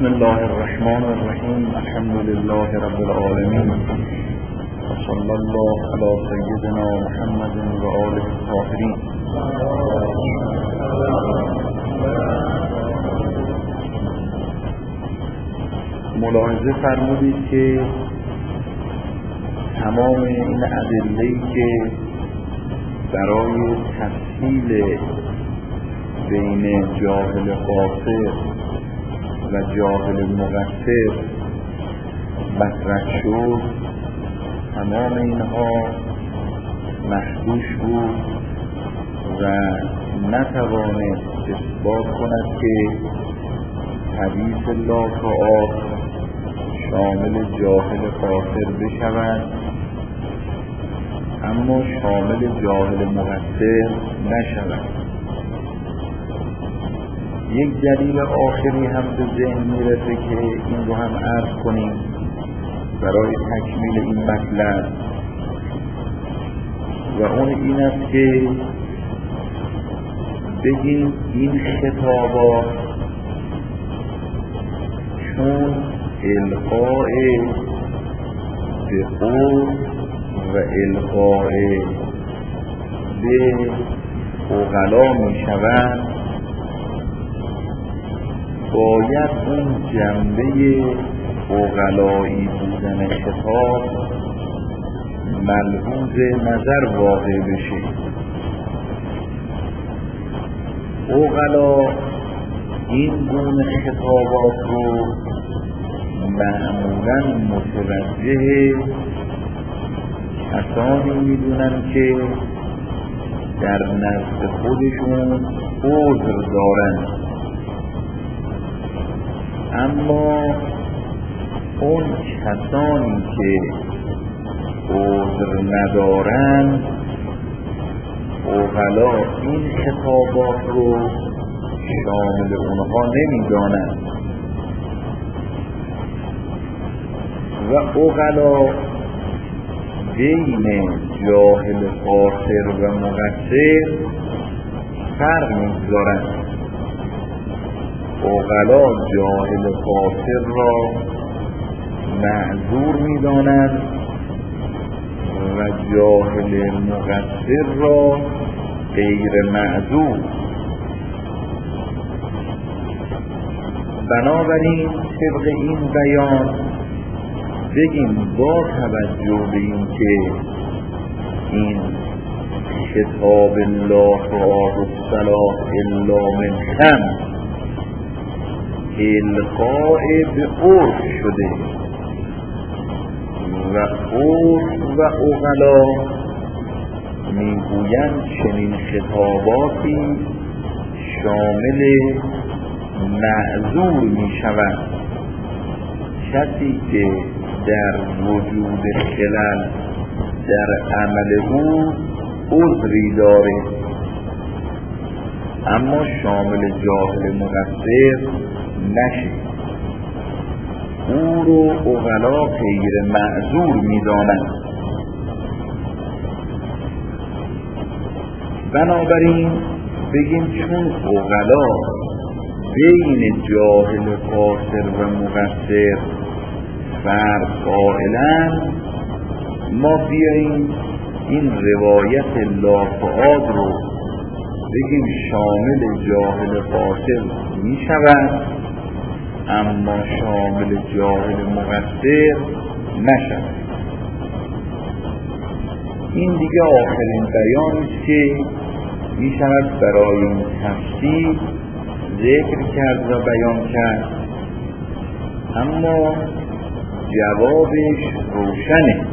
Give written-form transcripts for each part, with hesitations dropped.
بسم الله الرحمن الرحیم. الحمد لله رب العالمین و صلی الله علی سیدنا محمد و آله الطاهرین. ملاحظه فرمودید که تمام این ادله‌ای که برای تفصیل بین جاهل قاصر و جاهل مقصر مطرح شد، تمام اینها مخدوش بود و نتوانست اثبات کند که حدیث لا تعاق شامل جاهل قاصر بشود اما شامل جاهل مقصر نشود. یک دلیل آخری هم به ذهن میرسه که این رو هم عرض کنیم برای تکمیل این مطلب و اون این است که بگیم این خطابات چون القاء به قول و القاء به عقلا می شوند، باید اون جنبه عقلایی بودن خطاب ملحوظ نظر واقع بشه. عقلا این گونه خطابات رو معمولاً متوجه کسانی میدونن که در نزد خودشون عذر دارن، اما اون کسانی که عذر ندارن عقلا این خطابات رو شامل اونها نمیدانند و عقلا بین جاهل قاصر و مقصر فرق میگذارند. عقلا جاهل قاصر را معذور می‌دانند و جاهل مقصر را غیر معذور. بنابراین طبق این بیان بگیم با توجه به این که این کتاب لا تعاق الصلاة الا من خمس القاء به عرف شده و عرف و عقلا میگویند چنین خطاباتی شامل معذور میشوند. کسی که در وجود خلل در عمل او عذری داره اما شامل جاهل مقصر نشه، او رو عقلا غیر معذور میدانند. بنابراین بگیم چون عقلا بین جاهل قاصر و مقصر فرق قائلند، ما بیاییم این روایت لا تعاق رو بگیم شامل جاهل قاصر می شود اما شامل جاهل مقصر نشود. این دیگه آخرین بیانی است که می شود برای این تفصیل ذکر کرد و بیان کرد، اما جوابش روشنه.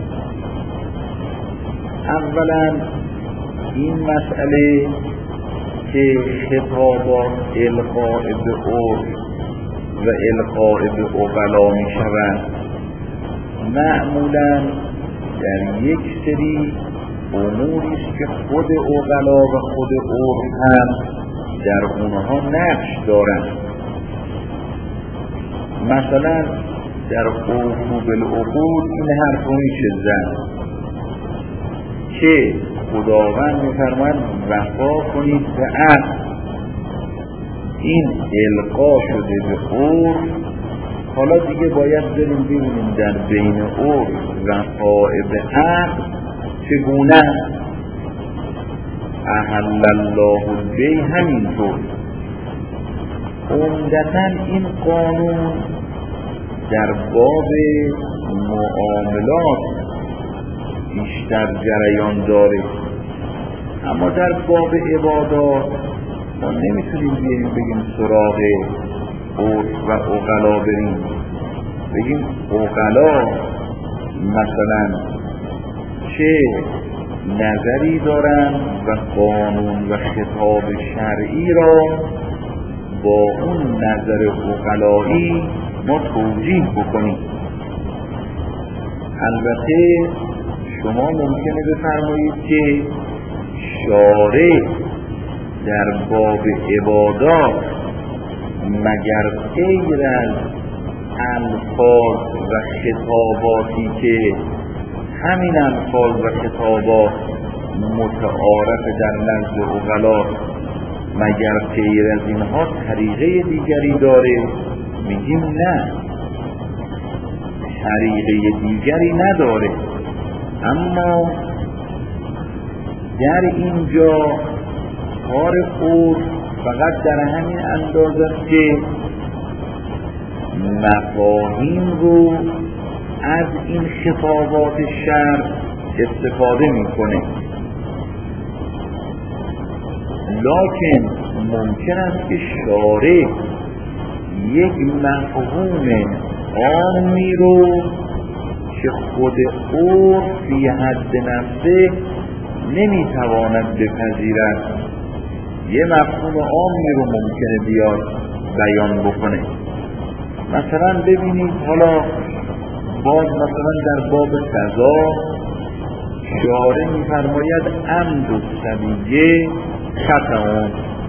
اولا این مسئله که خطابات القاء به عرف و القاء به عقلا می شوند معمولا در یک سری اموری است که خود عقلا و خود عرف هم در اونها نقش دارند. مثلا در اوفوا بالعقود این حرف رو میشه زد که خداوند میفرماید وفا کنید به عهد. این القا شده به عرف حالا دیگه باید بریم ببینیم در بین عرف و قاعد عقل چگونه. احل الله البیع همینطور. عمدتاً این قانون در باب معاملات بیشتر جریان داره، اما در باب عبادات ما نمیتونیم بگیم سراغ عرف و عقلا بریم، بگیم عقلا مثلا چه نظری دارن و قانون و خطاب شرعی را با اون نظر عقلایی ما توجیه بکنیم. البته شما ممکنه بفرمایید که شارع در باب عبادات مگر غیر از الفاظ و خطاباتی که همین الفاظ و خطابات متعارف در نزد عقلا، مگر غیر از اینها طریقه دیگری داره؟ میگیم نه، طریقه دیگری نداره. اما در اینجا کار عرف فقط در همین اندازه است که مفاهیم رو از این خطابات شرع استفاده میکنه، لکن ممکن است که شارع یک مفهوم عامی رو که خود عرف فی حد نفسه نمیتواند بپذیرد، یه مفهوم عامی رو ممکنه بیاد بیان بکنه. مثلا ببینید حالا باز مثلا در باب قضا شارع میفرماید عمد الصبیه خطا،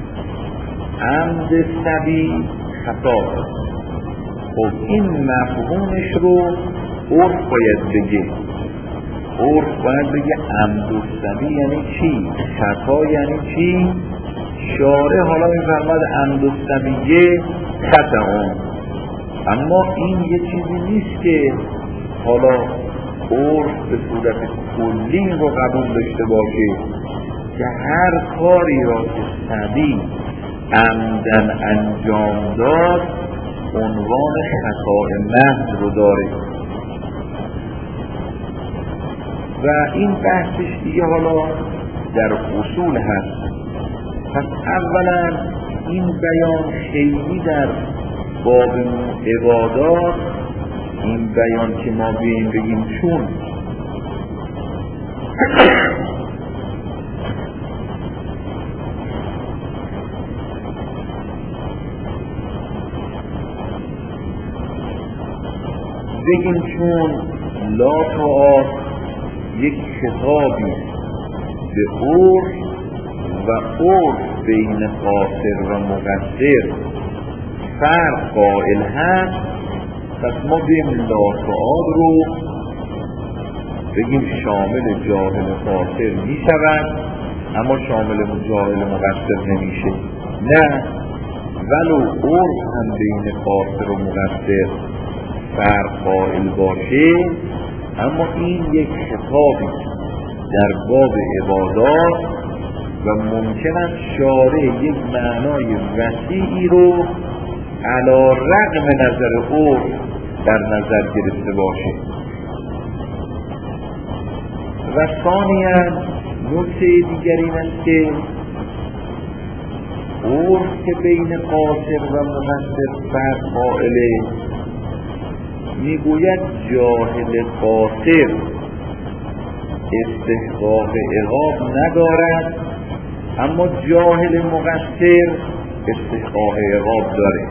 عمد صبی خطا. خب این مفهومش رو عرف باید بگه، عرف باید بگه عمد الصبی یعنی چی، خطا یعنی چی. شارع حالا میفرماید عمد الصبیه خطا، اما این یه چیزی نیست که حالا عرف به صورت کلی رو قبول داشته باشه که هر کاری را که صبی عمدن انجام داد عنوان خطا محض رو داره. و این بحثش دیگه حالا در اصول هست. پس اولا این بیان خیلی در باب عبادات، این بیان که ما بگیم چون بگیم چون لا تعالی یک خطابی به عرف و عرف بین قاصر و مقصر فرق قائل هست، پس ما بیم لا تعالی رو بگیم شامل جاهل قاصر می شود اما شامل جاهل مقصر نمیشه. نه، ولو عرف هم بین قاصر و مقصر فرق قائل باشه، اما این یک خطابی در باب عبادات و ممکن است شارع یک معنای وسیعی رو علی رغم نظر عرف در نظر گرفته باشه. و ثانیاً نکته دیگر این است که عرف که بین قاصر و مقصر فرق قائله، میگوید جاهل قاصر استحقاق عقاب ندارد اما جاهل مقصر استحقاق عقاب داره.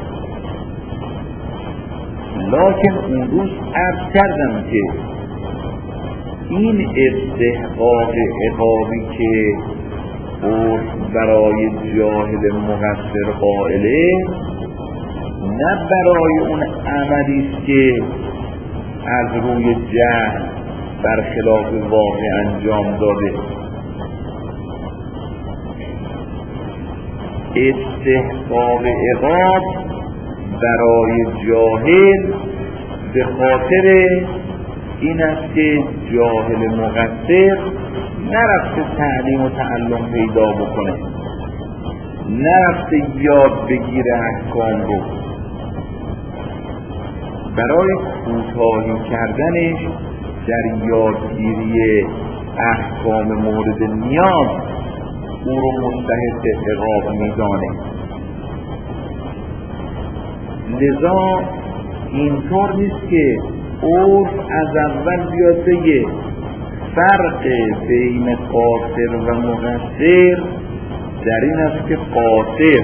لکن اون روز عرض کردم که این استحقاق عقابی که عرف برای جاهل مقصر قائله نه برای اون عملی است که از روی جهل برخلاف واقع انجام داده. استحقاق عقاب برای جاهل به خاطر این است که جاهل مقصر نرفته تعلیم و تعلم پیدا بکنه، نرفته یاد بگیره احکام رو، برای کوتاهی کردنش در یادگیری احکام مورد نیاز او رو مستحق عقاب میدانه. لذا اینطور نیست که عرف از اول بیاد بگه فرق بین قاصر و مقصر در این است که قاصر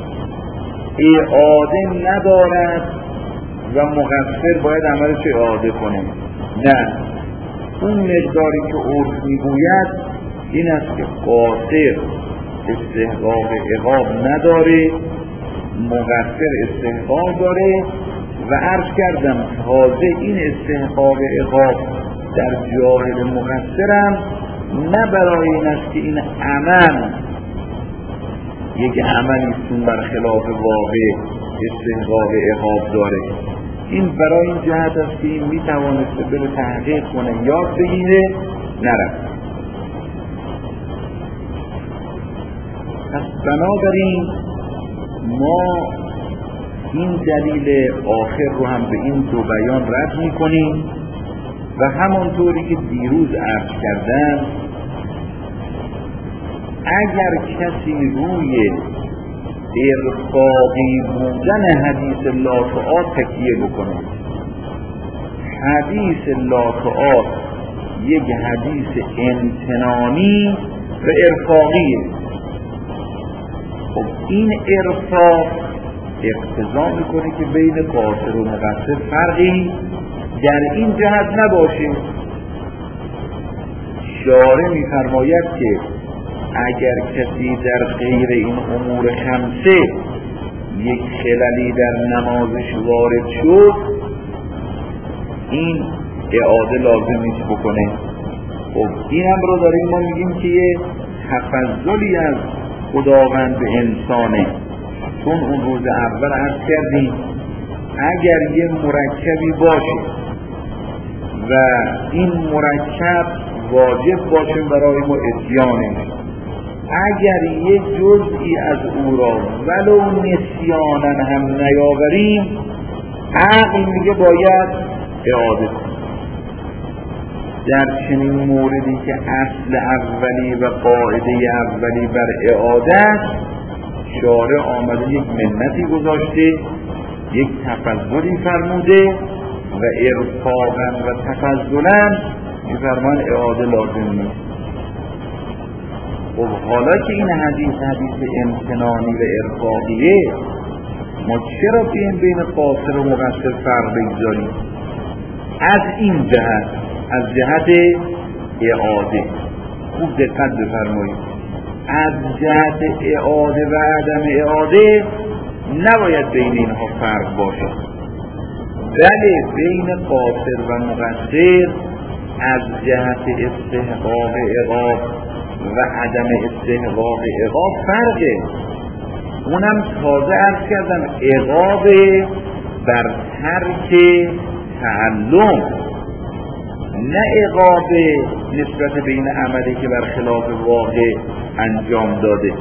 اعاده ندارد و مقصر باید عملش اعاده کنه. نه، اون مقداری که عرف میگوید این است که قاصر استحقاق عقاب نداره، مقصر استحقاق داره. و عرض کردم تازه این استحقاق عقاب در جاهل مقصرم نه برای این است که این عمل یک عملیستون برخلاف واقع استحقاق عقاب داره، این برای این جهت است که این میتوانسته بره تحقیق کنه، یاد بگیره، نرفت. پس بنابراین ما این دلیل آخر رو هم به این دو بیان رد میکنیم و همانطوری که دیروز عرض کردم اگر کسی روی ارفاقی بودن حدیث لاتعات تکیه بکنه، حدیث لاتعات یک حدیث امتنانی و ارفاقیه، خب این ارفاق اقتضا میکنه که بین قاصر و مقصر فرقی در این جهت نباشه. شارع میفرماید که اگر کسی در غیر این امور خمسه یک خللی در نمازش وارد شد این اعاده لازم نیست بکنه. خب این هم رو داریم ما میگیم که یه تفضلی از خداوند به انسانه، چون اون روز اول عرض کردیم اگر یه مرکبی باشه و این مرکب واجب باشه برای ما اتیانه، اگر یه جزئی از او را ولو نسیانن هم نیاوریم عقل میگه باید اعاده کنیم. در چنین موردی که اصل اولی و قاعده اولی بر اعاده است شارع آمده یک منتی گذاشته، یک تفضلی فرموده و ارفاقا و تفضلا میفرمان اعاده لازم نیست. خب حالا که این حدیث امتنانی و ارفاقیه ما چرا بین قاصر و مقصر فرق بگذاریم؟ از این جهت، از جهت اعاده خوب دقت بفرمایید، از جهت اعاده و عدم اعاده نباید بین اینها فرق باشه، بله بین قاصر و مقصر از جهت استحقاق عقاب و عدم استحقاق عقاب فرقه. اونم تازه عرض کردم عقاب بر ترک تعلم، نه عقاب نسبت به این عملی که بر خلاف واقع انجام داده.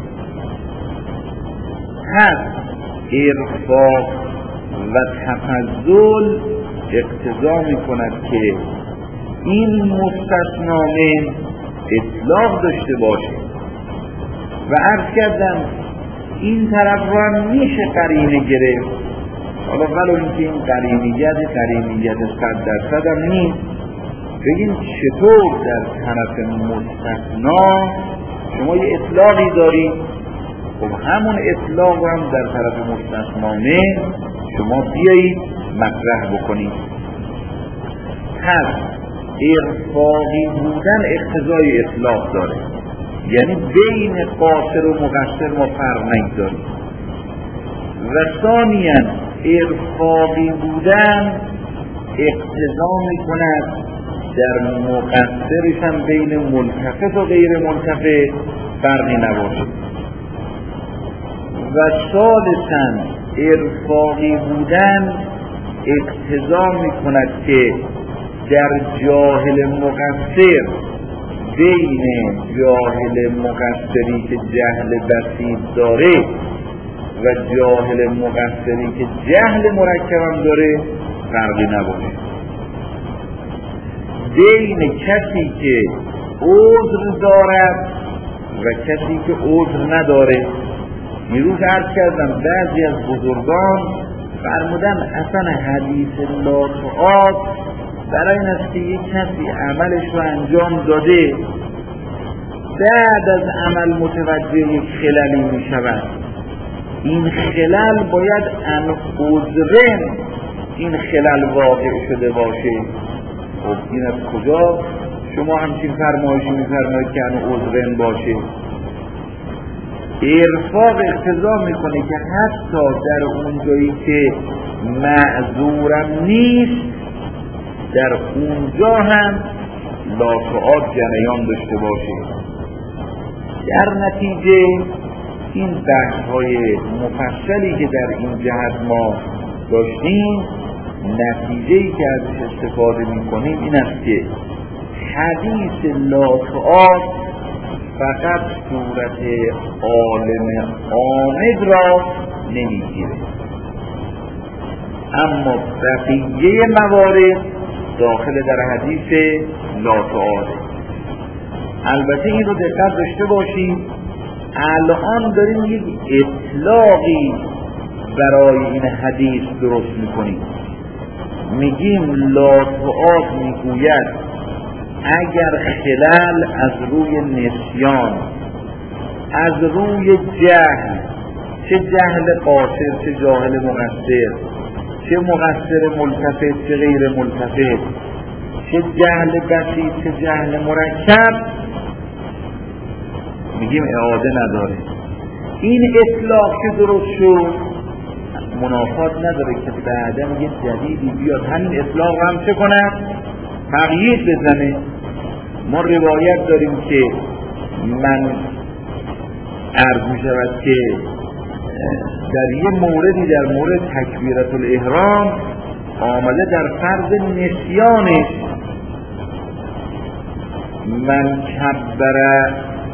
پس ارفاق و تفضل اقتضا می کند که این مستثنا من اطلاق داشته باشه و عرض کردم این طرف رو هم میشه قرینه گرفت، حالا ولو اینکه این قرینیت 100% هم نیست، بگیم چطور در طرف مستثنا شما یه اطلاقی دارید، خب همون اطلاق هم در طرف مستثنا شما بیایید مطرح بکنید. پس ارفاقی بودن اقتضای اطلاق داره، یعنی بین قاصر و مقصر ما فرق نگذاریم. و ثانیاً ارفاقی بودن اقتضا میکند در مقصرش هم بین ملتفت و غیر ملتفت فرقی نباشه. و ثالثاً ارفاقی بودن اقتضا میکند که در جاهل مقصر بین جاهل مقصری که جهل بسیط داره و جاهل مقصری که جهل مرکبم داره فرقی نباشه. بین کسی که عذر دارد و کسی که عذر نداره. دیروز عرض کردم بعضی از بزرگان فرمودن اصلا حدیث لا تعاد برای این است که یک کسی عملش رو انجام داده، بعد از عمل متوجه یک خللی می شود، این خلل باید ان عذرن این خلل واقع شده باشه. خب این از کجا شما همچین فرمایشی می‌فرمایید که ان عذرن باشه؟ ارفاق اقتضا میکنه که حتی در اون جایی که معذورم نیست در اونجا هم لا تعاد جریان داشته باشه. در نتیجه این بحث‌های مفصلی که در این جهت ما داشتیم، نتیجه‌ای که ازش استفاده می‌کنیم این است که حدیث لا تعاد فقط صورت عالم عامد را نمیگیره، اما بقیه موارد داخل در حدیث لا تعاد. البته این رو دقت داشته باشیم، الان داریم یک اطلاقی برای این حدیث درست میکنیم، میگیم لا تعاد میگوید اگر خلل از روی نسیان، از روی جهل، چه جهل قاصر چه جاهل مقصر، چه مقصر ملتفت چه غیر ملتفت، چه جهل بسیط چه جهل مرکب، میگیم اعاده نداره. این اطلاق که درست شد منافات نداره که بعدم یه جدیدی بیاد همین اطلاق هم چه کند؟ تغییر بزنه. ما روایت داریم که من عرض می شود که در یه موردی در مورد تکبیرت الاحرام آمده در فرض نسیانش من کبر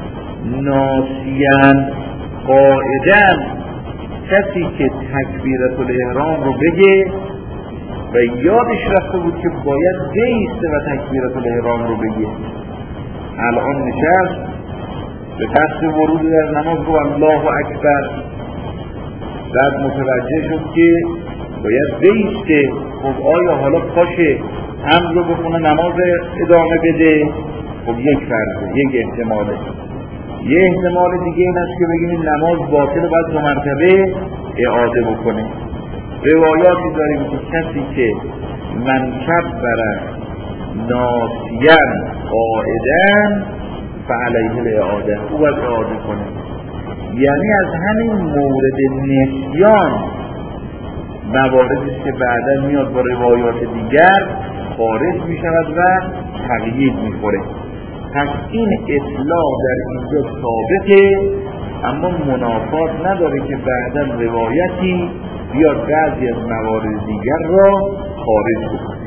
ناسیان قاعدن، کسی که تکبیرت الاحرام رو بگه و یادش رفته بود که باید بیسته و تکبیرت الاحرام رو بگه، الان نشست به قصد ورود در نماز رو الله اکبر، بعد متوجه شد که باید بیسته. خب آیا حالا پاشه حمد رو بخونه نماز ادامه بده؟ خب یک فرضه، یک احتماله. یه احتمال دیگه این است که بگیم این نماز باطل باید 2 مرتبه اعاده بکنه. روایاتی داریم که کسی که من کبر ناسیان قاعدن فعلیه الاعاده، او باید اعاده کنه. یعنی از همین مورد نسیان مواردی که بعدا میاد با روایات دیگر خارج می شود و تغییر می خوره. پس این اطلاع در اینجا ثابته، اما منافات نداره که بعدا روایتی بیاد بعضی از موارد دیگر را خارج بکنه.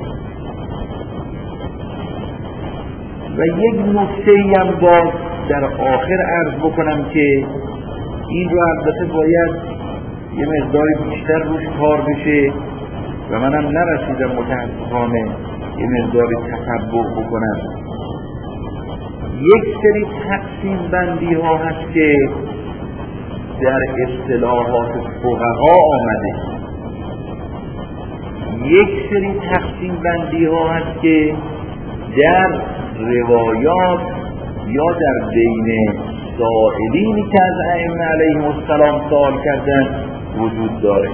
و یک نکته‌ای هم باز در آخر عرض بکنم که این رو البته باید یه مقداری بیشتر روش کار بشه و منم نرسیدم متاسفانه یه مقداری تتبع بکنم. یک سری تقسیم بندی ها هست که در اصطلاحات فقها آمده، یک سری تقسیم بندی ها هست که در روایات یا در بین سائلینی که از ائمه علیهم السلام سوال کردن وجود داره.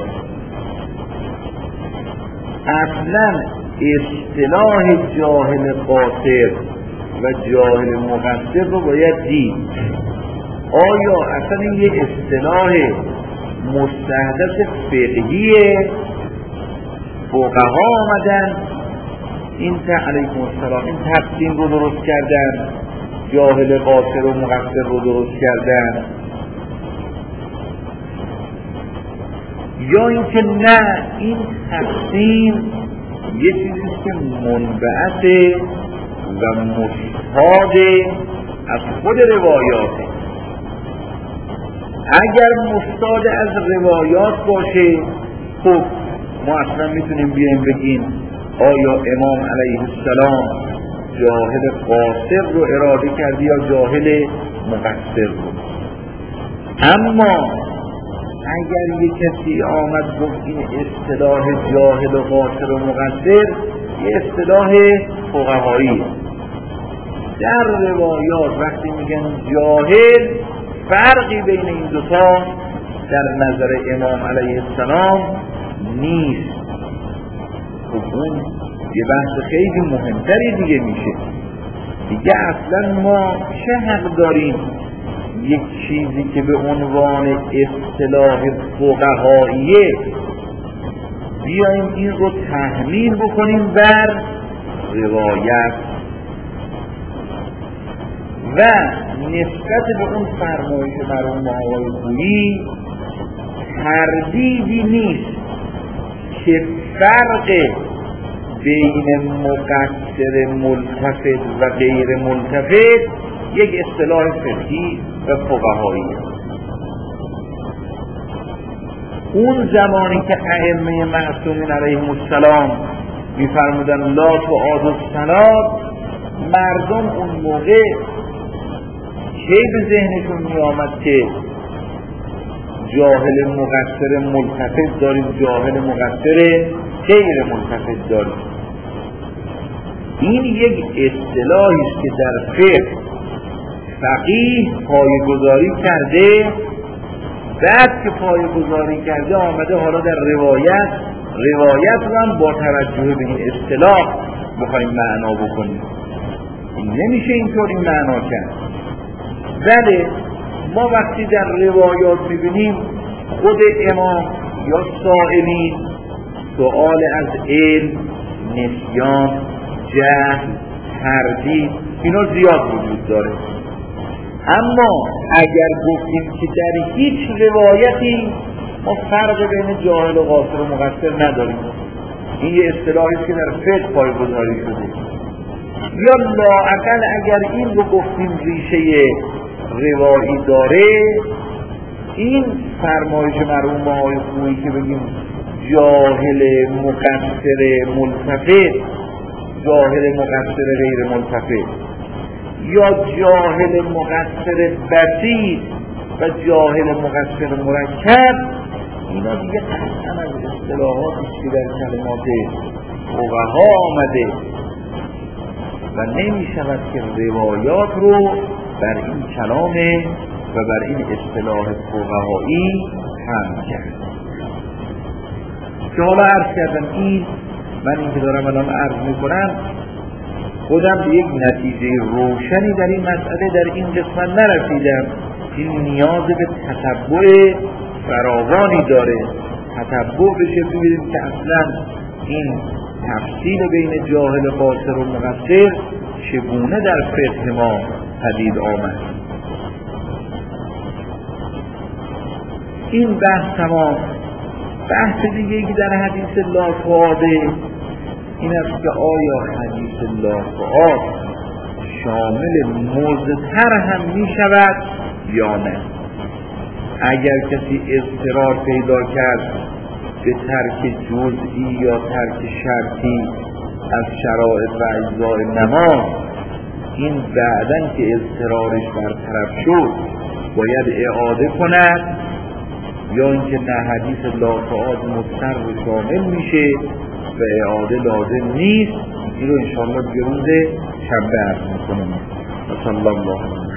اصلا اصطلاح جاهل قاصر و جاهل مقصر رو باید دید. آیا اصلا این یک اصطلاح مستحدث فقهیه؟ فقها آمدن این علیکم السلام این تقسیم رو درست کردن، جاهل قاصر و مقصر رو درست کردن، یا اینکه نه، این تقسیم یه چیزیست که منبعث و مستفاد از خود روایاته. اگر مستفاد از روایات باشه، خب ما اصلا میتونیم بیایم بگیم آیا امام علیه السلام جاهل قاصر رو اراده کردی یا جاهل مقصر رو. اما اگر یک کسی آمد گفت این اصطلاح جاهل و قاصر و مقصر یه اصطلاح فقهایی، در روایات وقتی میگن جاهل، فرقی بین این دوتا در نظر امام علیه السلام نیست. خب اون یه بحث خیلی مهمتری دیگه میشه. دیگه اصلا ما چه حق داریم یک چیزی که به عنوان اصطلاح فقهاییه بیاییم این رو تحمیل بکنیم بر روایت و نسبت به اون فرمایش مرحوم آقای خویی تردیدی نیست که فرق بین مقصر ملتفت و غیر ملتفت یک اصطلاح فقهی و فقهایی. اون زمانی که ائمه معصومین علیهم السلام میفرمودن لا تعاد الصلاة، مردم اون موقع کی به ذهنشون میآمد که جاهل مقصر ملتفت داریم، جاهل مقصر غیر ملتفت داریم؟ این یک اصطلاحی است که در فقه فقیه پایه‌گذاری کرده، بعد که پایه‌گذاری کرده آمده حالا در روایت رو هم با توجه به این اصطلاح بخوایم معنا بکنیم. نمیشه اینطوری معنا کرد. بله ما وقتی در روایات میبینیم خود امام یا سائلین سؤال از علم، نسیان، جهل، تردید، اینا زیاد وجود داره. اما اگر گفتیم که در هیچ روایتی ما فرق بین جاهل و قاصر و مقصر نداریم، این یه اصطلاحی که در فقه پایه‌گذاری شده، یا لااقل اگر این رو گفتیم ریشه روایی داره، این فرمایش مرحوم آقای خویی که بگیم جاهل مقصر ملتفت، جاهل مقصر غیر ملتفت، یا جاهل مقصر بسیط و جاهل مقصر مرکب، اینا دیگه قطعا از اصطلاحاتی که در کلمات فقها آمده و نمی شود که روایات رو بر این کلام و بر این اصطلاح فقهایی هم کرد. که حالا عرض کردم من این که دارم الان عرض میکنم خودم به یک نتیجه روشنی در این مسئله در این قسمت نرسیدم. این نیاز به تتبع فراوانی داره، تتبع بشه ببینیم که اصلا این تفصیل بین جاهل قاصر و مقصر چگونه در فقه ما پدید آمد. این بحث تمام. بحث دیگه که در حدیث لا تعاده این است که آیا حدیث لا تعاد شامل مضطر هم می شود یا نه؟ اگر کسی اضطرار پیدا کرد به ترک جزئی یا ترک شرطی از شرایط و اجزاء نماز، این بعدن که اضطرارش برطرف شد باید اعاده کند، یا اینکه نه حدیث لا تعاد مضطر و شامل میشه و اعاده لازم نیست؟ این رو انشاءالله دیگه روز شنبه عرض میکنم. صلی الله علیه